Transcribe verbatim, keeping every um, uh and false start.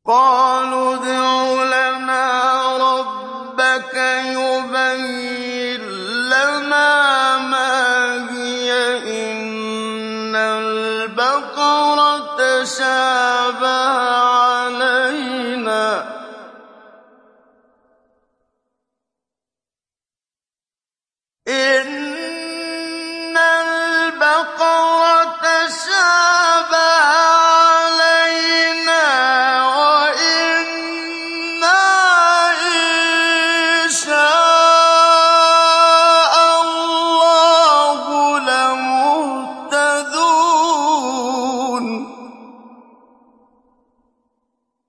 قَالُوا ادْعُ لَنَا رَبَّكَ يُبَيِّن لَّنَا مَا هِيَ إِنَّ الْبَقَرَ تَشَابَهَ